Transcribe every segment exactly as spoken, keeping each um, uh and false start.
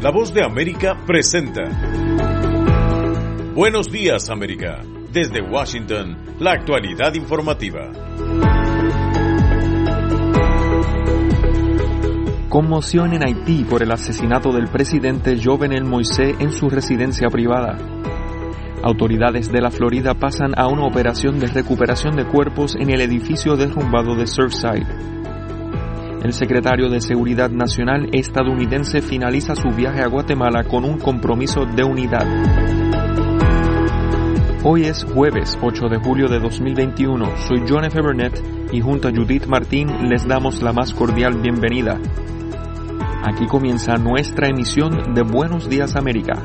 La Voz de América presenta Buenos Días, América. Desde Washington, la actualidad informativa. Conmoción en Haití por el asesinato del presidente Jovenel Moïse en su residencia privada. Autoridades de la Florida pasan a una operación de recuperación de cuerpos en el edificio derrumbado de Surfside. El secretario de Seguridad Nacional estadounidense finaliza su viaje a Guatemala con un compromiso de unidad. Hoy es jueves ocho de julio de dos mil veintiuno. Soy John F. Burnett y junto a Judith Martín les damos la más cordial bienvenida. Aquí comienza nuestra emisión de Buenos Días América.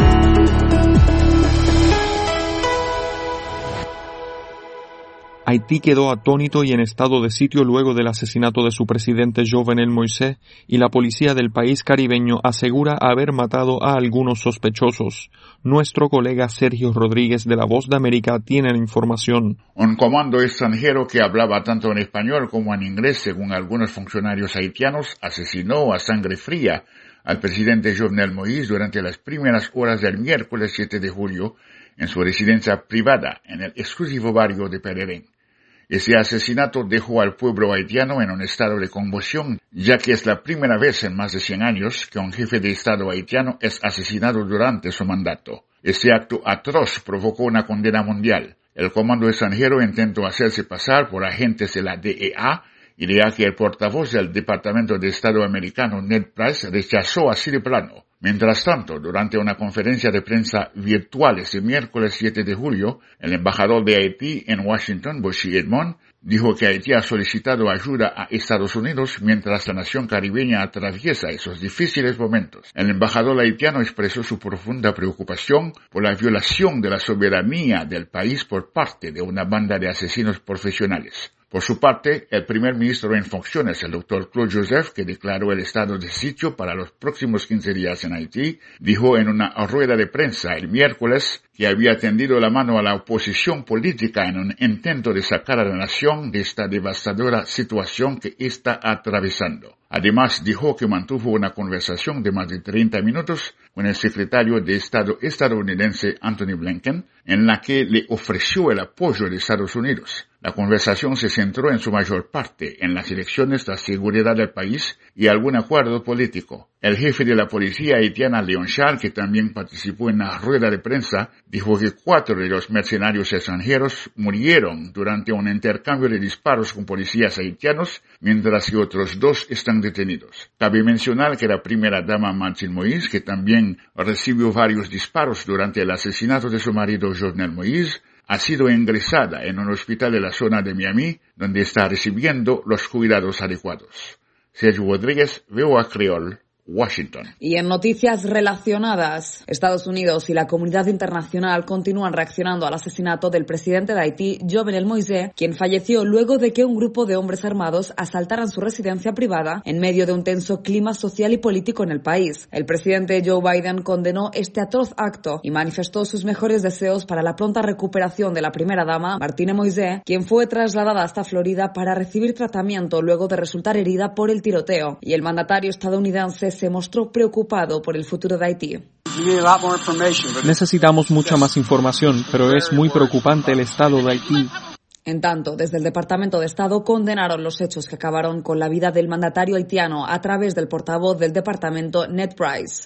Haití quedó atónito y en estado de sitio luego del asesinato de su presidente Jovenel Moïse, y la policía del país caribeño asegura haber matado a algunos sospechosos. Nuestro colega Sergio Rodríguez de La Voz de América tiene la información. Un comando extranjero que hablaba tanto en español como en inglés, según algunos funcionarios haitianos, asesinó a sangre fría al presidente Jovenel Moïse durante las primeras horas del miércoles siete de julio en su residencia privada en el exclusivo barrio de Pereira. Ese asesinato dejó al pueblo haitiano en un estado de conmoción, ya que es la primera vez en más de cien años que un jefe de Estado haitiano es asesinado durante su mandato. Ese acto atroz provocó una condena mundial. El comando extranjero intentó hacerse pasar por agentes de la D E A, y de que el portavoz del Departamento de Estado americano, Ned Price, rechazó así de plano. Mientras tanto, durante una conferencia de prensa virtual ese miércoles siete de julio, el embajador de Haití en Washington, Boschi Edmond, dijo que Haití ha solicitado ayuda a Estados Unidos mientras la nación caribeña atraviesa esos difíciles momentos. El embajador haitiano expresó su profunda preocupación por la violación de la soberanía del país por parte de una banda de asesinos profesionales. Por su parte, el primer ministro en funciones, el doctor Claude Joseph, que declaró el estado de sitio para los próximos quince días en Haití, dijo en una rueda de prensa el miércoles que había tendido la mano a la oposición política en un intento de sacar a la nación de esta devastadora situación que está atravesando. Además, dijo que mantuvo una conversación de más de treinta minutos con el secretario de Estado estadounidense Anthony Blinken, en la que le ofreció el apoyo de Estados Unidos. La conversación se centró en su mayor parte en las elecciones, la seguridad del país y algún acuerdo político. El jefe de la policía haitiana, Leon Charles, que también participó en la rueda de prensa, dijo que cuatro de los mercenarios extranjeros murieron durante un intercambio de disparos con policías haitianos, mientras que otros dos están detenidos. Cabe mencionar que la primera dama Martine Moïse, que también recibió varios disparos durante el asesinato de su marido Jovenel Moïse, ha sido ingresada en un hospital de la zona de Miami, donde está recibiendo los cuidados adecuados. Sergio Rodríguez, V O A Creole, Washington. Y en noticias relacionadas, Estados Unidos y la comunidad internacional continúan reaccionando al asesinato del presidente de Haití, Jovenel Moïse, quien falleció luego de que un grupo de hombres armados asaltaran su residencia privada en medio de un tenso clima social y político en el país. El presidente Joe Biden condenó este atroz acto y manifestó sus mejores deseos para la pronta recuperación de la primera dama, Martine Moïse, quien fue trasladada hasta Florida para recibir tratamiento luego de resultar herida por el tiroteo. Y el mandatario estadounidense se mostró preocupado por el futuro de Haití. Necesitamos mucha más información, pero es muy preocupante el estado de Haití. En tanto, desde el Departamento de Estado condenaron los hechos que acabaron con la vida del mandatario haitiano a través del portavoz del departamento, Ned Price.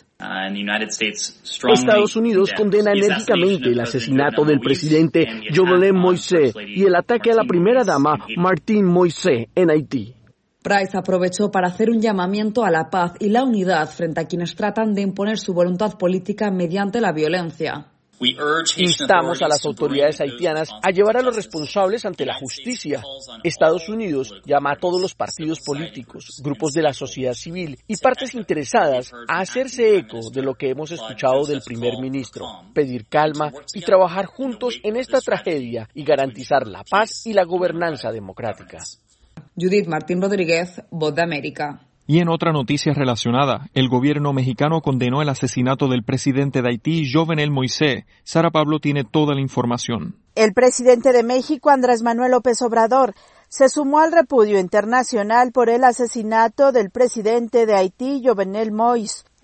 Estados Unidos condena enérgicamente el asesinato del presidente Jovenel Moïse y el ataque a la primera dama, Martine Moïse, en Haití. Price aprovechó para hacer un llamamiento a la paz y la unidad frente a quienes tratan de imponer su voluntad política mediante la violencia. Instamos a las autoridades haitianas a llevar a los responsables ante la justicia. Estados Unidos llama a todos los partidos políticos, grupos de la sociedad civil y partes interesadas a hacerse eco de lo que hemos escuchado del primer ministro, pedir calma y trabajar juntos en esta tragedia y garantizar la paz y la gobernanza democrática. Judith Martín Rodríguez, Voz de América. Y en otra noticia relacionada, el gobierno mexicano condenó el asesinato del presidente de Haití, Jovenel Moïse. Sara Pablo tiene toda la información. El presidente de México, Andrés Manuel López Obrador, se sumó al repudio internacional por el asesinato del presidente de Haití, Jovenel Moïse.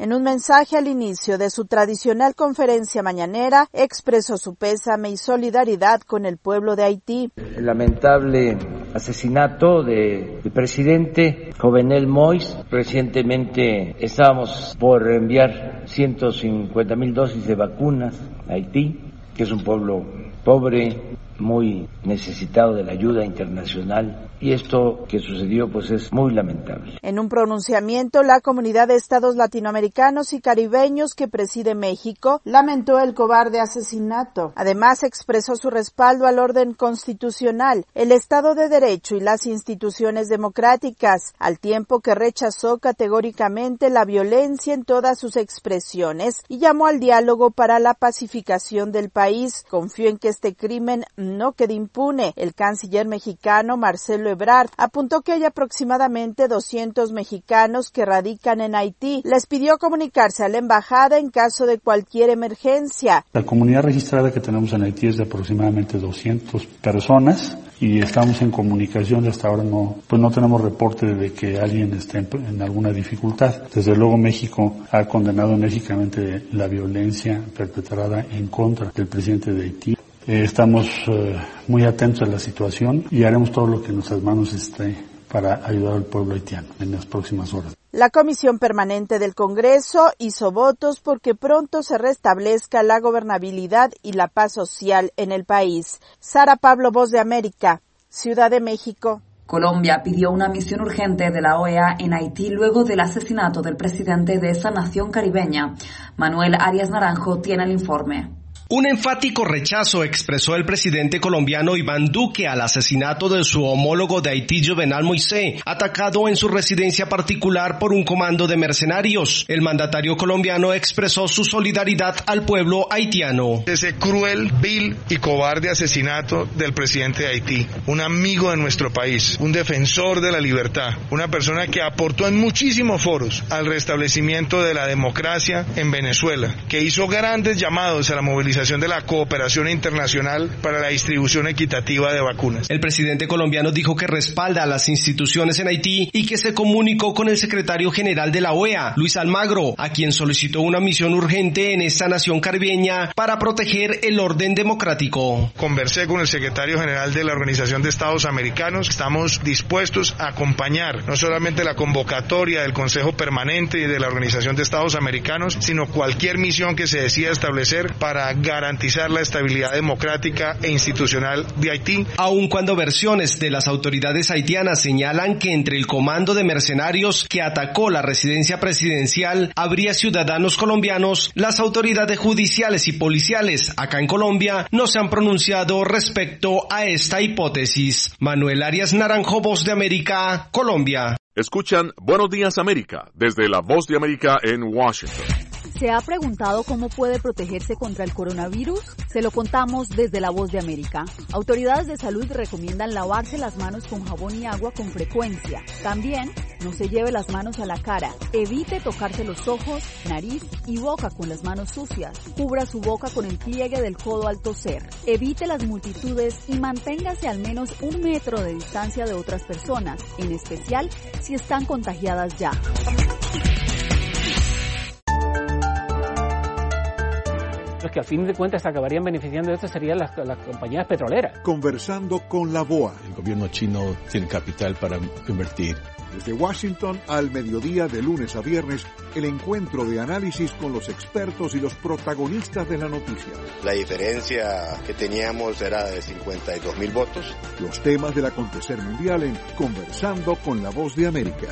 En un mensaje al inicio de su tradicional conferencia mañanera, expresó su pésame y solidaridad con el pueblo de Haití. El lamentable asesinato del presidente Jovenel Moïse. Recientemente estábamos por enviar ciento cincuenta mil dosis de vacunas a Haití, que es un pueblo pobre, muy necesitado de la ayuda internacional, y esto que sucedió pues es muy lamentable. En un pronunciamiento, la Comunidad de Estados Latinoamericanos y Caribeños que preside México lamentó el cobarde asesinato. Además, expresó su respaldo al orden constitucional, el Estado de Derecho y las instituciones democráticas, al tiempo que rechazó categóricamente la violencia en todas sus expresiones y llamó al diálogo para la pacificación del país. Confió en que este crimen no quede impune. El canciller mexicano Marcelo Ebrard apuntó que hay aproximadamente doscientos mexicanos que radican en Haití. Les pidió comunicarse a la embajada en caso de cualquier emergencia. La comunidad registrada que tenemos en Haití es de aproximadamente doscientas personas y estamos en comunicación. Hasta ahora no, pues no tenemos reporte de que alguien esté en, en alguna dificultad. Desde luego México ha condenado enérgicamente la violencia perpetrada en contra del presidente de Haití. Eh, estamos eh, muy atentos a la situación y haremos todo lo que en nuestras manos esté para ayudar al pueblo haitiano en las próximas horas. La Comisión Permanente del Congreso hizo votos porque pronto se restablezca la gobernabilidad y la paz social en el país. Sara Pablo, Voz de América, Ciudad de México. Colombia pidió una misión urgente de la O E A en Haití luego del asesinato del presidente de esa nación caribeña. Manuel Arias Naranjo tiene el informe. Un enfático rechazo expresó el presidente colombiano Iván Duque al asesinato de su homólogo de Haití, Jovenel Moïse, atacado en su residencia particular por un comando de mercenarios. El mandatario colombiano expresó su solidaridad al pueblo haitiano. Ese cruel, vil y cobarde asesinato del presidente de Haití, un amigo de nuestro país, un defensor de la libertad, una persona que aportó en muchísimos foros al restablecimiento de la democracia en Venezuela, que hizo grandes llamados a la movilización de la cooperación internacional para la distribución equitativa de vacunas. El presidente colombiano dijo que respalda a las instituciones en Haití y que se comunicó con el secretario general de la O E A, Luis Almagro, a quien solicitó una misión urgente en esta nación caribeña para proteger el orden democrático. Conversé con el secretario general de la Organización de Estados Americanos. Estamos dispuestos a acompañar no solamente la convocatoria del Consejo Permanente y de la Organización de Estados Americanos, sino cualquier misión que se decida establecer para garantizar la estabilidad democrática e institucional de Haití. Aun cuando versiones de las autoridades haitianas señalan que entre el comando de mercenarios que atacó la residencia presidencial habría ciudadanos colombianos, las autoridades judiciales y policiales acá en Colombia no se han pronunciado respecto a esta hipótesis. Manuel Arias Naranjo, Voz de América, Colombia. Escuchan Buenos Días América desde la Voz de América en Washington. ¿Se ha preguntado cómo puede protegerse contra el coronavirus? Se lo contamos desde La Voz de América. Autoridades de salud recomiendan lavarse las manos con jabón y agua con frecuencia. También, no se lleve las manos a la cara. Evite tocarse los ojos, nariz y boca con las manos sucias. Cubra su boca con el pliegue del codo al toser. Evite las multitudes y manténgase al menos un metro de distancia de otras personas, en especial si están contagiadas ya. Los que a fin de cuentas acabarían beneficiando de esto serían las, las compañías petroleras. Conversando con la B O A. El gobierno chino tiene capital para invertir. Desde Washington al mediodía de lunes a viernes, el encuentro de análisis con los expertos y los protagonistas de la noticia. La diferencia que teníamos era de cincuenta y dos mil votos. Los temas del acontecer mundial en Conversando con la Voz de América.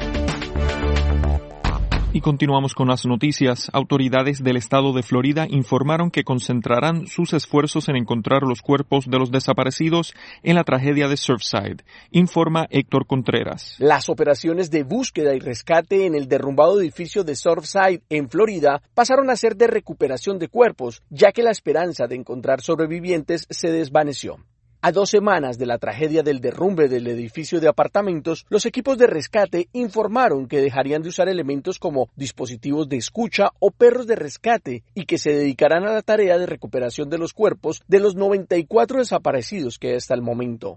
Y continuamos con las noticias. Autoridades del estado de Florida informaron que concentrarán sus esfuerzos en encontrar los cuerpos de los desaparecidos en la tragedia de Surfside, informa Héctor Contreras. Las operaciones de búsqueda y rescate en el derrumbado edificio de Surfside, en Florida, pasaron a ser de recuperación de cuerpos, ya que la esperanza de encontrar sobrevivientes se desvaneció. A dos semanas de la tragedia del derrumbe del edificio de apartamentos, los equipos de rescate informaron que dejarían de usar elementos como dispositivos de escucha o perros de rescate y que se dedicarán a la tarea de recuperación de los cuerpos de los noventa y cuatro desaparecidos que hay hasta el momento.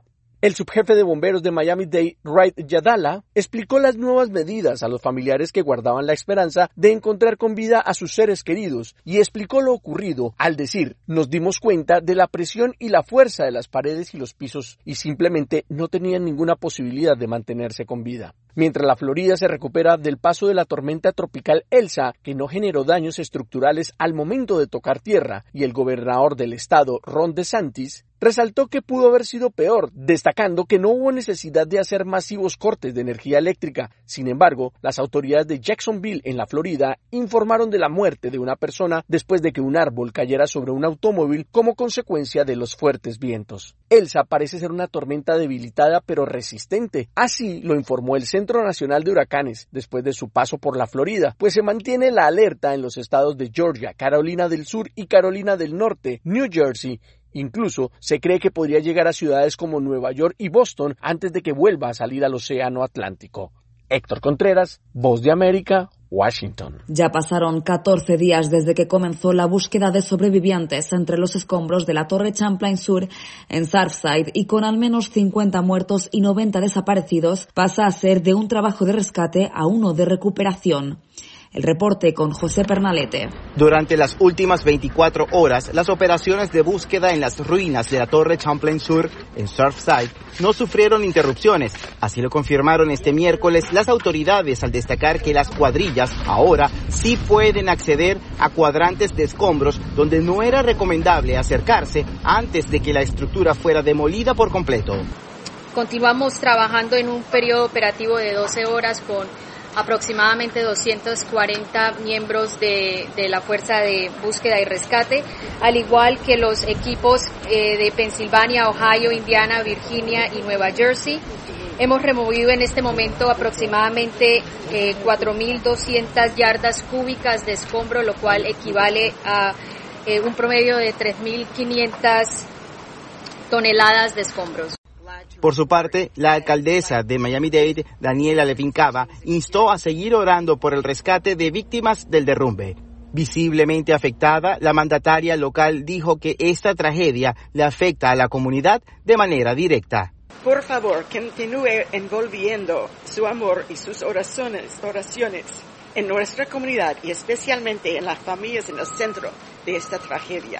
El subjefe de bomberos de Miami-Dade, Wright Yadala, explicó las nuevas medidas a los familiares que guardaban la esperanza de encontrar con vida a sus seres queridos y explicó lo ocurrido al decir: nos dimos cuenta de la presión y la fuerza de las paredes y los pisos y simplemente no tenían ninguna posibilidad de mantenerse con vida. Mientras la Florida se recupera del paso de la tormenta tropical Elsa, que no generó daños estructurales al momento de tocar tierra, y el gobernador del estado, Ron DeSantis, resaltó que pudo haber sido peor, destacando que no hubo necesidad de hacer masivos cortes de energía eléctrica. Sin embargo, las autoridades de Jacksonville, en la Florida, informaron de la muerte de una persona después de que un árbol cayera sobre un automóvil como consecuencia de los fuertes vientos. Elsa parece ser una tormenta debilitada pero resistente. Así lo informó el Centro Nacional de Huracanes después de su paso por la Florida, pues se mantiene la alerta en los estados de Georgia, Carolina del Sur y Carolina del Norte, New Jersey. Incluso se cree que podría llegar a ciudades como Nueva York y Boston antes de que vuelva a salir al Océano Atlántico. Héctor Contreras, Voz de América, Washington. Ya pasaron catorce días desde que comenzó la búsqueda de sobrevivientes entre los escombros de la Torre Champlain Sur en Surfside, y con al menos cincuenta muertos y noventa desaparecidos pasa a ser de un trabajo de rescate a uno de recuperación. El reporte con José Pernalete. Durante las últimas veinticuatro horas, las operaciones de búsqueda en las ruinas de la Torre Champlain Sur, en Surfside, no sufrieron interrupciones. Así lo confirmaron este miércoles las autoridades al destacar que las cuadrillas ahora sí pueden acceder a cuadrantes de escombros donde no era recomendable acercarse antes de que la estructura fuera demolida por completo. Continuamos trabajando en un periodo operativo de doce horas con aproximadamente doscientos cuarenta miembros de, de la Fuerza de Búsqueda y Rescate, al igual que los equipos eh, de Pensilvania, Ohio, Indiana, Virginia y Nueva Jersey. Hemos removido en este momento aproximadamente eh, cuatro mil doscientas yardas cúbicas de escombro, lo cual equivale a eh, un promedio de tres mil quinientas toneladas de escombros. Por su parte, la alcaldesa de Miami-Dade, Daniela Levin Cava, instó a seguir orando por el rescate de víctimas del derrumbe. Visiblemente afectada, la mandataria local dijo que esta tragedia le afecta a la comunidad de manera directa. Por favor, continúe envolviendo su amor y sus oraciones, oraciones en nuestra comunidad y especialmente en las familias en el centro de esta tragedia.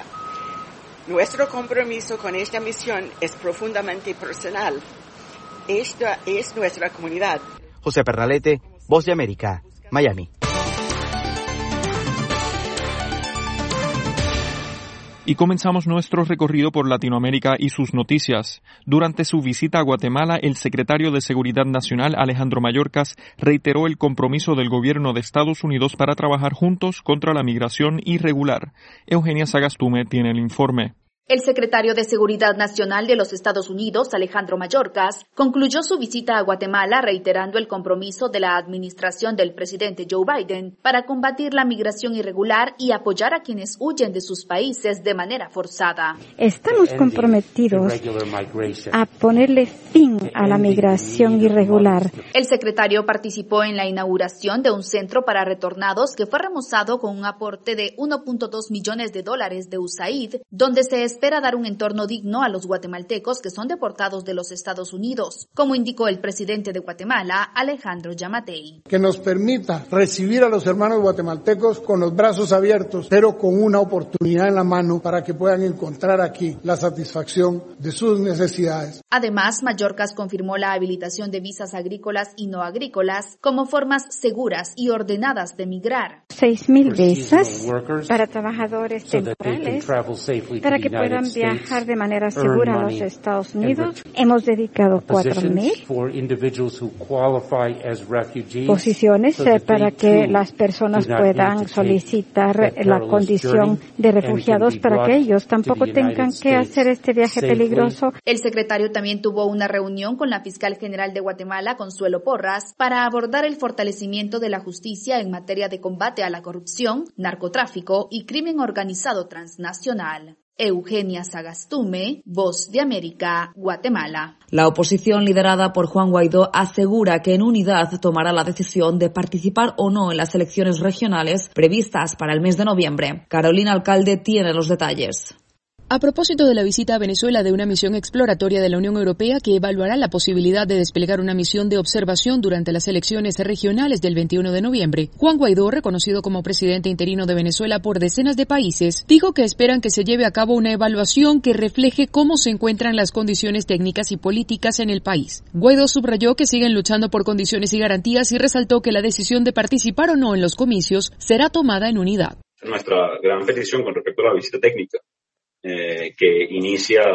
Nuestro compromiso con esta misión es profundamente personal. Esta es nuestra comunidad. José Pernalete, Voz de América, Miami. Y comenzamos nuestro recorrido por Latinoamérica y sus noticias. Durante su visita a Guatemala, el secretario de Seguridad Nacional, Alejandro Mayorkas, reiteró el compromiso del gobierno de Estados Unidos para trabajar juntos contra la migración irregular. Eugenia Sagastume tiene el informe. El secretario de Seguridad Nacional de los Estados Unidos, Alejandro Mayorkas, concluyó su visita a Guatemala reiterando el compromiso de la administración del presidente Joe Biden para combatir la migración irregular y apoyar a quienes huyen de sus países de manera forzada. Estamos comprometidos a ponerle fin a la migración irregular. El secretario participó en la inauguración de un centro para retornados que fue remozado con un aporte de uno punto dos millones de dólares de U S A I D, donde se espera dar un entorno digno a los guatemaltecos que son deportados de los Estados Unidos, como indicó el presidente de Guatemala, Alejandro Yamatei. Que nos permita recibir a los hermanos guatemaltecos con los brazos abiertos, pero con una oportunidad en la mano para que puedan encontrar aquí la satisfacción de sus necesidades. Además, Mayorkas confirmó la habilitación de visas agrícolas y no agrícolas como formas seguras y ordenadas de migrar. Seis mil visas para trabajadores temporales para que puedan viajar de manera segura a los Estados Unidos. Hemos dedicado cuatro mil posiciones para que las personas puedan solicitar la condición de refugiados para que ellos tampoco tengan que hacer este viaje peligroso. El secretario también tuvo una reunión con la fiscal general de Guatemala, Consuelo Porras, para abordar el fortalecimiento de la justicia en materia de combate a la corrupción, narcotráfico y crimen organizado transnacional. Eugenia Sagastume, Voz de América, Guatemala. La oposición liderada por Juan Guaidó asegura que en unidad tomará la decisión de participar o no en las elecciones regionales previstas para el mes de noviembre. Carolina Alcalde tiene los detalles. A propósito de la visita a Venezuela de una misión exploratoria de la Unión Europea que evaluará la posibilidad de desplegar una misión de observación durante las elecciones regionales del veintiuno de noviembre, Juan Guaidó, reconocido como presidente interino de Venezuela por decenas de países, dijo que esperan que se lleve a cabo una evaluación que refleje cómo se encuentran las condiciones técnicas y políticas en el país. Guaidó subrayó que siguen luchando por condiciones y garantías y resaltó que la decisión de participar o no en los comicios será tomada en unidad. Nuestra gran petición con respecto a la visita técnica Eh, que inicia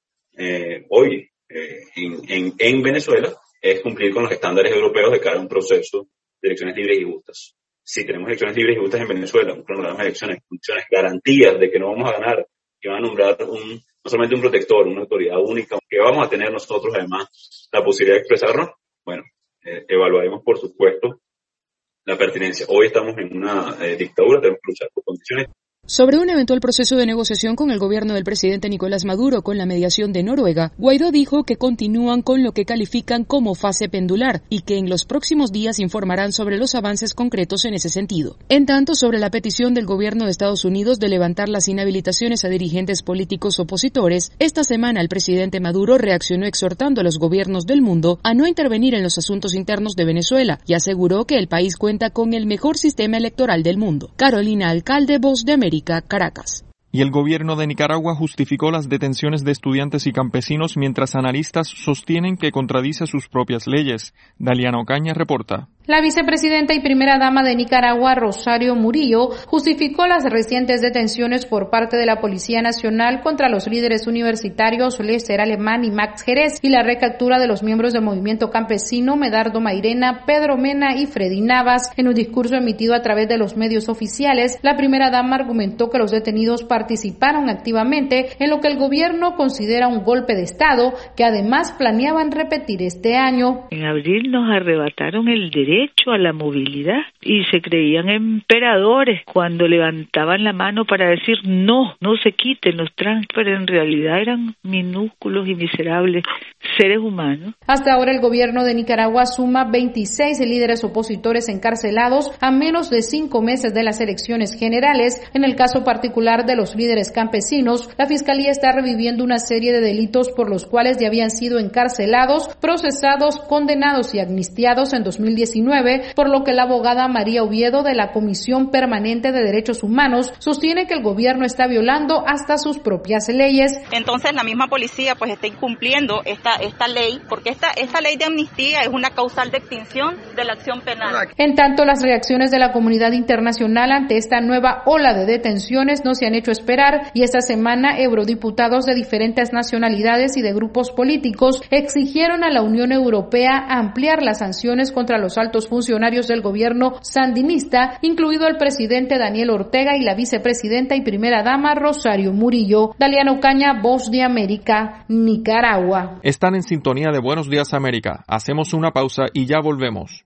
eh, hoy eh, en, en, en Venezuela es cumplir con los estándares europeos de cara a un proceso de elecciones libres y justas. Si tenemos elecciones libres y justas en Venezuela, un cronograma de elecciones, condiciones, garantías de que no vamos a ganar, que van a nombrar un, no solamente un protector, una autoridad única, que vamos a tener nosotros además la posibilidad de expresarnos, bueno, eh, evaluaremos por supuesto la pertinencia. Hoy estamos en una eh, dictadura, tenemos que luchar por condiciones. Sobre un eventual proceso de negociación con el gobierno del presidente Nicolás Maduro con la mediación de Noruega, Guaidó dijo que continúan con lo que califican como fase pendular y que en los próximos días informarán sobre los avances concretos en ese sentido. En tanto, sobre la petición del gobierno de Estados Unidos de levantar las inhabilitaciones a dirigentes políticos opositores, esta semana el presidente Maduro reaccionó exhortando a los gobiernos del mundo a no intervenir en los asuntos internos de Venezuela y aseguró que el país cuenta con el mejor sistema electoral del mundo. Carolina Alcalde, Voz de América, Caracas. Y el gobierno de Nicaragua justificó las detenciones de estudiantes y campesinos mientras analistas sostienen que contradice sus propias leyes. Daliana Ocaña reporta. La vicepresidenta y primera dama de Nicaragua, Rosario Murillo, justificó las recientes detenciones por parte de la Policía Nacional contra los líderes universitarios Lester Alemán y Max Jerez y la recaptura de los miembros del movimiento campesino Medardo Mairena, Pedro Mena y Freddy Navas. En un discurso emitido a través de los medios oficiales, la primera dama argumentó que los detenidos participaron activamente en lo que el gobierno considera un golpe de Estado, que además planeaban repetir este año. En abril nos arrebataron el derecho a la movilidad y se creían emperadores cuando levantaban la mano para decir no, no se quiten los trans, pero en realidad eran minúsculos y miserables seres humanos. Hasta ahora el gobierno de Nicaragua suma veintiséis líderes opositores encarcelados a menos de cinco meses de las elecciones generales. En el caso particular de los líderes campesinos, la Fiscalía está reviviendo una serie de delitos por los cuales ya habían sido encarcelados, procesados, condenados y amnistiados en dos mil diecinueve, por lo que la abogada María Oviedo de la Comisión Permanente de Derechos Humanos sostiene que el gobierno está violando hasta sus propias leyes. Entonces la misma policía pues está incumpliendo esta esta ley, porque esta esta ley de amnistía es una causal de extinción de la acción penal. En tanto, las reacciones de la comunidad internacional ante esta nueva ola de detenciones no se han hecho esperar y esta semana eurodiputados de diferentes nacionalidades y de grupos políticos exigieron a la Unión Europea ampliar las sanciones contra los altos funcionarios del gobierno sandinista, incluido el presidente Daniel Ortega y la vicepresidenta y primera dama Rosario Murillo. Daliana Ocaña, Voz de América, Nicaragua. Están en sintonía de Buenos Días América. Hacemos una pausa y ya volvemos.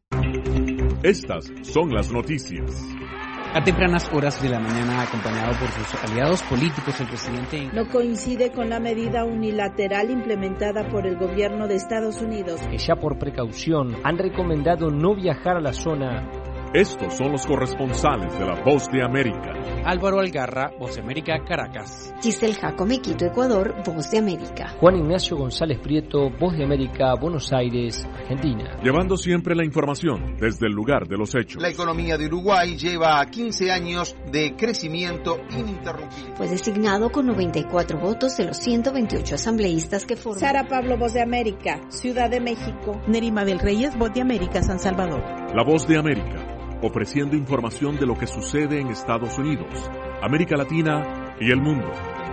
Estas son las noticias. A tempranas horas de la mañana, acompañado por sus aliados políticos, el presidente no coincide con la medida unilateral implementada por el gobierno de Estados Unidos, que ya por precaución han recomendado no viajar a la zona. Estos son los corresponsales de la Voz de América. Álvaro Algarra, Voz de América, Caracas. Giselle Jacome, Quito, Ecuador, Voz de América. Juan Ignacio González Prieto, Voz de América, Buenos Aires, Argentina. Llevando siempre la información desde el lugar de los hechos. La economía de Uruguay lleva quince años de crecimiento ininterrumpido. Fue designado con noventa y cuatro votos de los ciento veintiocho asambleístas que forman. Sara Pablo, Voz de América, Ciudad de México. Nerima del Reyes, Voz de América, San Salvador. La Voz de América, ofreciendo información de lo que sucede en Estados Unidos, América Latina y el mundo.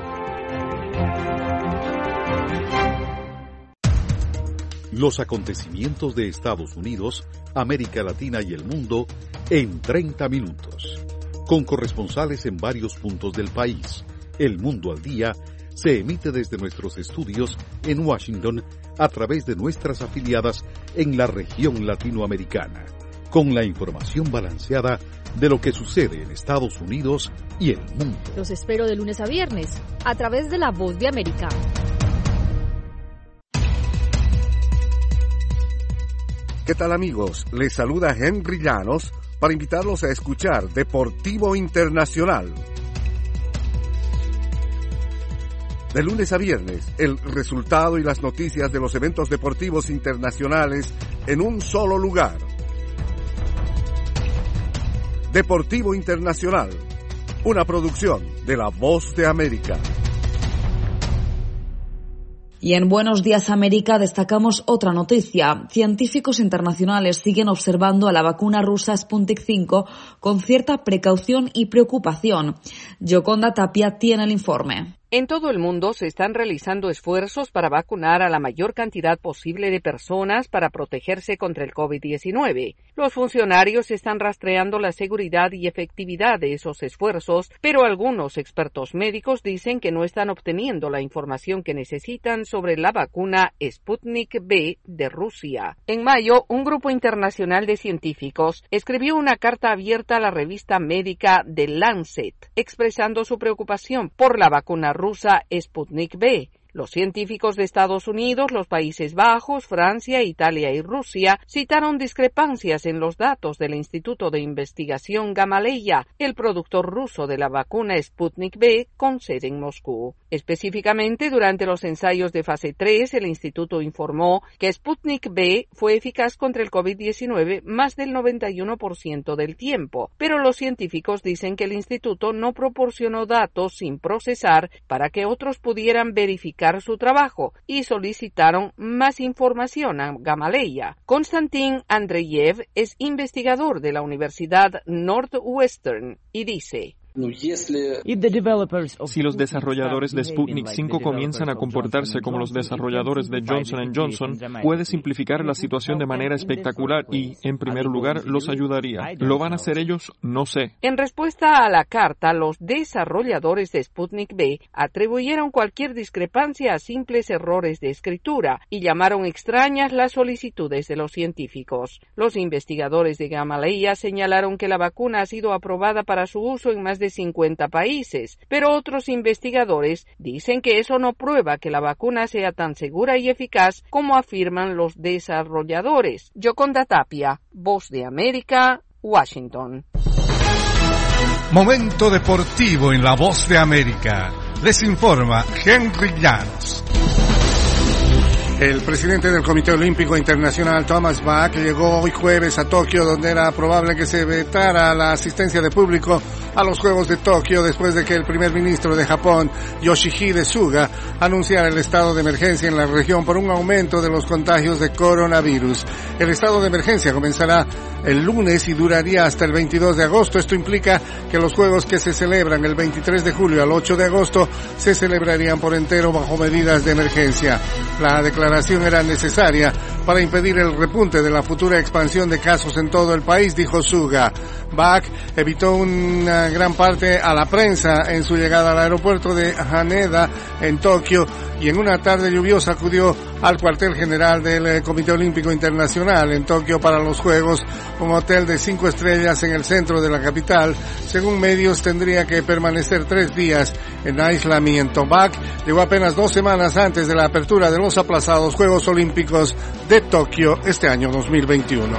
Los acontecimientos de Estados Unidos, América Latina y el mundo en treinta minutos. Con corresponsales en varios puntos del país. El Mundo al Día se emite desde nuestros estudios en Washington a través de nuestras afiliadas en la región latinoamericana, con la información balanceada de lo que sucede en Estados Unidos y el mundo. Los espero de lunes a viernes, a través de La Voz de América. ¿Qué tal, amigos? Les saluda Henry Llanos para invitarlos a escuchar Deportivo Internacional. De lunes a viernes, el resultado y las noticias de los eventos deportivos internacionales en un solo lugar. Deportivo Internacional, una producción de La Voz de América. Y en Buenos Días América destacamos otra noticia. Científicos internacionales siguen observando a la vacuna rusa Sputnik cinco con cierta precaución y preocupación. Yoconda Tapia tiene el informe. En todo el mundo se están realizando esfuerzos para vacunar a la mayor cantidad posible de personas para protegerse contra el COVID diecinueve. Los funcionarios están rastreando la seguridad y efectividad de esos esfuerzos, pero algunos expertos médicos dicen que no están obteniendo la información que necesitan sobre la vacuna Sputnik V de Rusia. En mayo, un grupo internacional de científicos escribió una carta abierta a la revista médica The Lancet, expresando su preocupación por la vacuna rusa Sputnik V. Los científicos de Estados Unidos, los Países Bajos, Francia, Italia y Rusia citaron discrepancias en los datos del Instituto de Investigación Gamaleya, el productor ruso de la vacuna Sputnik V con sede en Moscú. Específicamente, durante los ensayos de fase tres, el instituto informó que Sputnik V fue eficaz contra el COVID diecinueve más del noventa y uno por ciento del tiempo, pero los científicos dicen que el instituto no proporcionó datos sin procesar para que otros pudieran verificar su trabajo y solicitaron más información a Gamaleya. Konstantin Andreyev es investigador de la Universidad Northwestern y dice: Si los desarrolladores de Sputnik cinco comienzan a comportarse como los desarrolladores de Johnson and Johnson, puede simplificar la situación de manera espectacular y, en primer lugar, los ayudaría. ¿Lo van a hacer ellos? No sé. En respuesta a la carta, los desarrolladores de Sputnik V atribuyeron cualquier discrepancia a simples errores de escritura y llamaron extrañas las solicitudes de los científicos. Los investigadores de Gamaleya señalaron que la vacuna ha sido aprobada para su uso en más de cincuenta países, pero otros investigadores dicen que eso no prueba que la vacuna sea tan segura y eficaz como afirman los desarrolladores. Yoconda Tapia, Voz de América, Washington. Momento deportivo en La Voz de América. Les informa Henry Llanos. El presidente del Comité Olímpico Internacional, Thomas Bach, llegó hoy jueves a Tokio, donde era probable que se vetara la asistencia de público a los Juegos de Tokio después de que el primer ministro de Japón, Yoshihide Suga, anunciara el estado de emergencia en la región por un aumento de los contagios de coronavirus. El estado de emergencia comenzará el lunes y duraría hasta el veintidós de agosto. Esto implica que los Juegos que se celebran el veintitrés de julio al ocho de agosto se celebrarían por entero bajo medidas de emergencia. La declaración era necesaria para impedir el repunte de la futura expansión de casos en todo el país, dijo Suga. Bach evitó una gran parte a la prensa en su llegada al aeropuerto de Haneda en Tokio y en una tarde lluviosa acudió al cuartel general del Comité Olímpico Internacional en Tokio para los Juegos, un hotel de cinco estrellas en el centro de la capital. Según medios, tendría que permanecer tres días en aislamiento. Bach llegó apenas dos semanas antes de la apertura de los aplazados Juegos Olímpicos de Tokio este año dos mil veintiuno.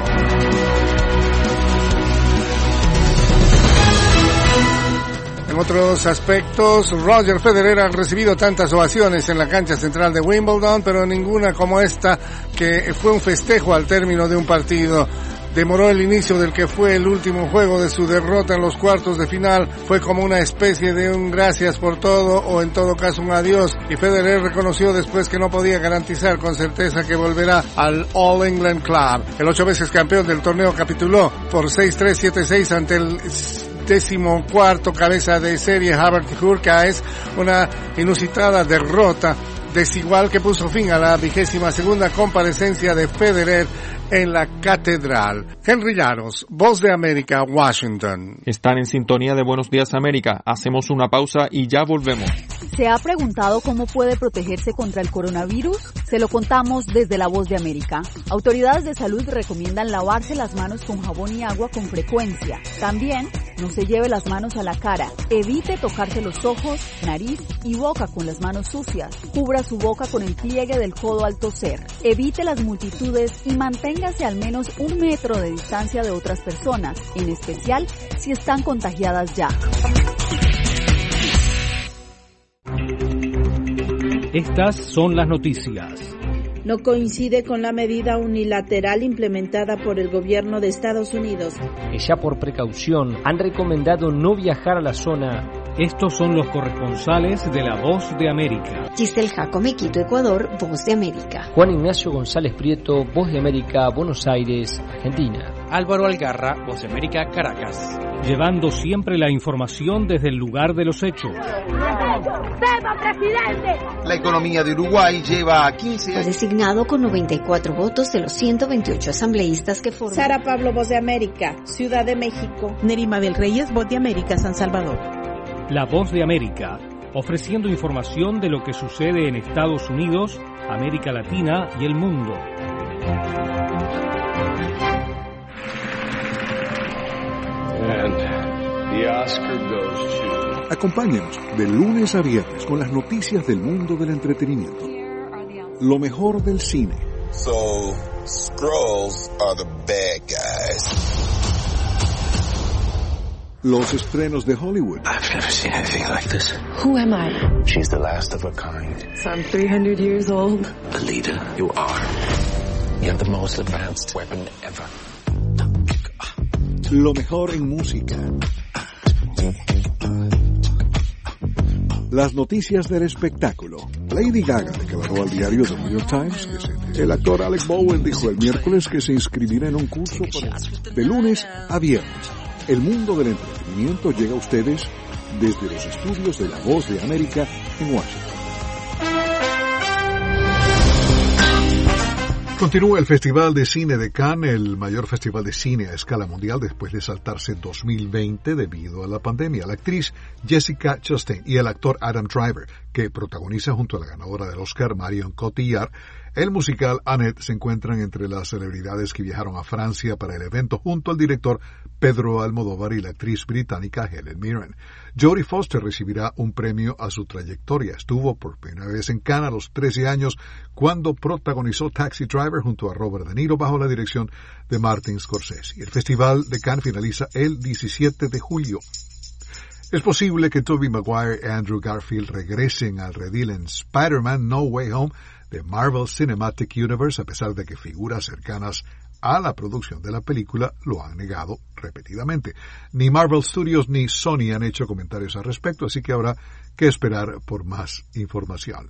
En otros aspectos, Roger Federer ha recibido tantas ovaciones en la cancha central de Wimbledon, pero ninguna como esta, que fue un festejo al término de un partido. Demoró el inicio del que fue el último juego de su derrota en los cuartos de final. Fue como una especie de un gracias por todo o en todo caso un adiós. Y Federer reconoció después que no podía garantizar con certeza que volverá al All England Club. El ocho veces campeón del torneo capituló por seis tres siete seis ante el décimo cuarto cabeza de serie Herbert Hurkacz, una inusitada derrota desigual que puso fin a la vigésima segunda comparecencia de Federer en la catedral. Henry Llanos, Voz de América, Washington. Están en sintonía de Buenos Días América. Hacemos una pausa y ya volvemos. ¿Se ha preguntado cómo puede protegerse contra el coronavirus? Se lo contamos desde La Voz de América. Autoridades de salud recomiendan lavarse las manos con jabón y agua con frecuencia. También, no se lleve las manos a la cara. Evite tocarse los ojos, nariz y boca con las manos sucias. Cubra su boca con el pliegue del codo al toser. Evite las multitudes y manténgase al menos un metro de distancia de otras personas, en especial si están contagiadas ya. Estas son las noticias. No coincide con la medida unilateral implementada por el gobierno de Estados Unidos. Que ya por precaución han recomendado no viajar a la zona. Estos son los corresponsales de La Voz de América. Giselle Jacome, Quito, Ecuador, Voz de América. Juan Ignacio González Prieto, Voz de América, Buenos Aires, Argentina. Álvaro Algarra, Voz de América, Caracas. Llevando siempre la información desde el lugar de los hechos. La economía de Uruguay lleva a quince años. Fue designado con noventa y cuatro votos de los ciento veintiocho asambleístas que forman. Sara Pablo, Voz de América, Ciudad de México. Nerima del Reyes, Voz de América, San Salvador. La Voz de América, ofreciendo información de lo que sucede en Estados Unidos, América Latina y el mundo. And the Oscar goes to... Acompáñanos de lunes a viernes con las noticias del mundo del entretenimiento. Lo mejor del cine. So, Skrulls are the bad guys. Los estrenos de Hollywood. I've never seen anything like this. Who am I? She's the last of her kind. So I'm three hundred years old. Alita, you are. You have the most advanced weapon ever. Lo mejor en música. Las noticias del espectáculo. Lady Gaga declaró al diario The New York Times que se... El actor Alec Bowen dijo el miércoles que se inscribirá en un curso para... de lunes a viernes. El mundo del entretenimiento llega a ustedes desde los estudios de La Voz de América en Washington. Continúa el Festival de Cine de Cannes, el mayor festival de cine a escala mundial después de saltarse dos mil veinte debido a la pandemia. La actriz Jessica Chastain y el actor Adam Driver, que protagoniza junto a la ganadora del Oscar Marion Cotillard el musical Annette, se encuentran entre las celebridades que viajaron a Francia para el evento junto al director Pedro Almodóvar y la actriz británica Helen Mirren. Jodie Foster recibirá un premio a su trayectoria. Estuvo por primera vez en Cannes a los trece años cuando protagonizó Taxi Driver junto a Robert De Niro bajo la dirección de Martin Scorsese. El Festival de Cannes finaliza el diecisiete de julio. Es posible que Tobey Maguire y Andrew Garfield regresen al redil en Spider-Man No Way Home de Marvel Cinematic Universe, a pesar de que figuras cercanas a la producción de la película lo han negado repetidamente. Ni Marvel Studios ni Sony han hecho comentarios al respecto, así que habrá que esperar por más información.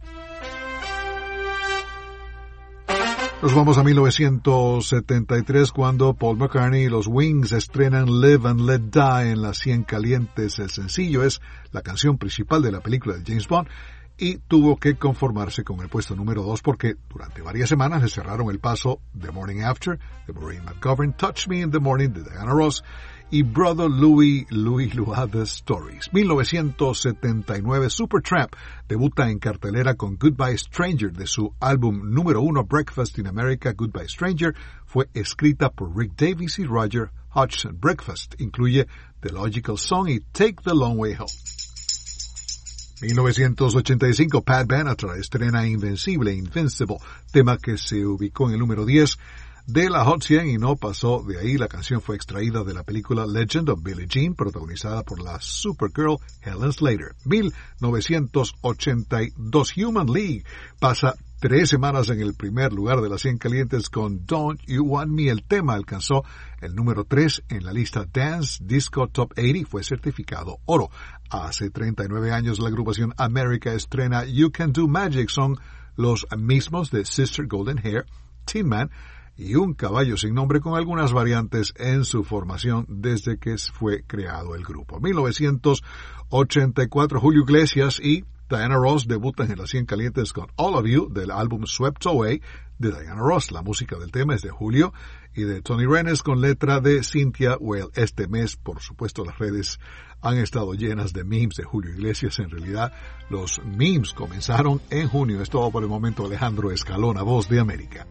Nos vamos a mil novecientos setenta y tres cuando Paul McCartney y los Wings estrenan Live and Let Die en las cien calientes. El sencillo es la canción principal de la película de James Bond y tuvo que conformarse con el puesto número dos porque durante varias semanas le cerraron el paso The Morning After de Maureen McGovern, Touch Me in the Morning de Diana Ross y Brother Louie, Louie Luada Stories. mil novecientos setenta y nueve, Supertramp debuta en cartelera con Goodbye Stranger de su álbum número uno Breakfast in America. Goodbye Stranger fue escrita por Rick Davies y Roger Hodgson. Breakfast incluye The Logical Song y Take the Long Way Home. mil novecientos ochenta y cinco, Pat Benatar estrena Invencible, Invincible, tema que se ubicó en el número diez de la Hot cien y no pasó de ahí. La canción fue extraída de la película Legend of Billie Jean, protagonizada por la Supergirl Helen Slater. mil novecientos ochenta y dos, Human League pasa tres semanas en el primer lugar de las cien calientes con Don't You Want Me. El tema alcanzó el número tres en la lista Dance Disco Top ochenta y fue certificado oro. Hace treinta y nueve años la agrupación America estrena You Can Do Magic. Son los mismos de Sister Golden Hair, Tin Man y un caballo sin nombre con algunas variantes en su formación desde que fue creado el grupo. mil novecientos ochenta y cuatro, Julio Iglesias y Diana Ross debutan en las cien calientes con All of You del álbum Swept Away de Diana Ross. La música del tema es de Julio y de Tony Renes con letra de Cynthia Weil. Este mes, por supuesto, las redes han estado llenas de memes de Julio Iglesias. En realidad, los memes comenzaron en junio. Es todo por el momento. Alejandro Escalona, Voz de América.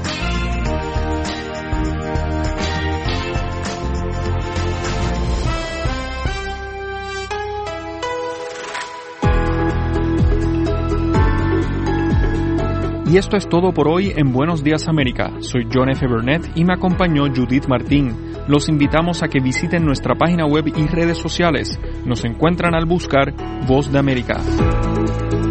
Y esto es todo por hoy en Buenos Días América. Soy John F. Burnett y me acompañó Judith Martín. Los invitamos a que visiten nuestra página web y redes sociales. Nos encuentran al buscar Voz de América.